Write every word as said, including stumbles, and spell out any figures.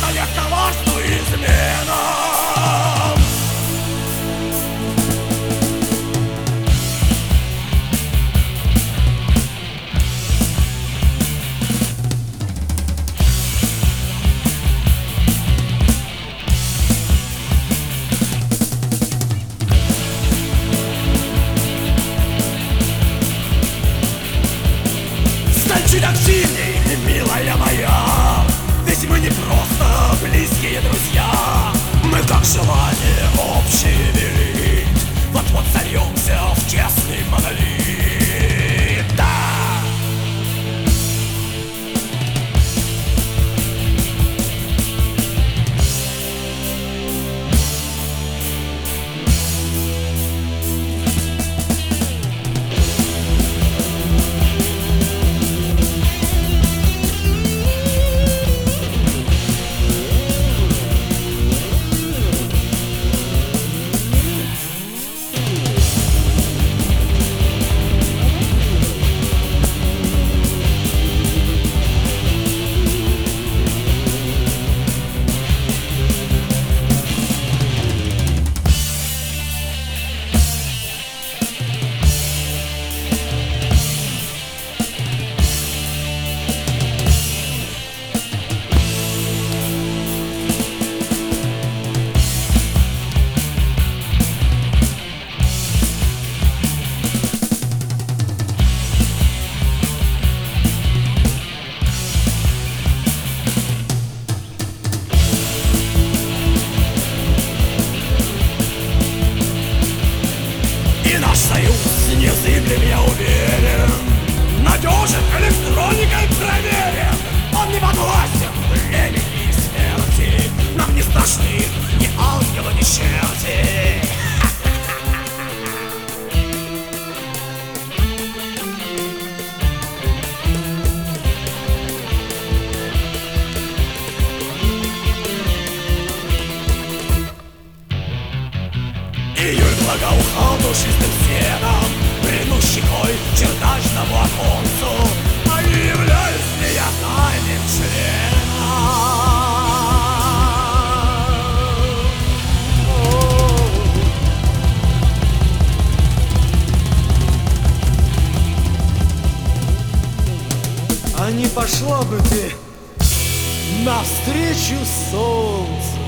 предает коварству и изменам. Стань чуть активней, милая моя, ведь мы не просто близкие друзья. Мы как желание общее велит, вот-вот сольемся в тесный монолит. Да! Наш союз незыблем, я уверен, надежен, электроникой проверен. Он не подвластен времени и смерти. Нам не страшны ни ангелы, ни черти. Июль благоухал душистым сеном, прильнул щекой к чердачному оконцу, а не являюсь ли я тайным членом? А не пошла бы ты навстречу солнцу?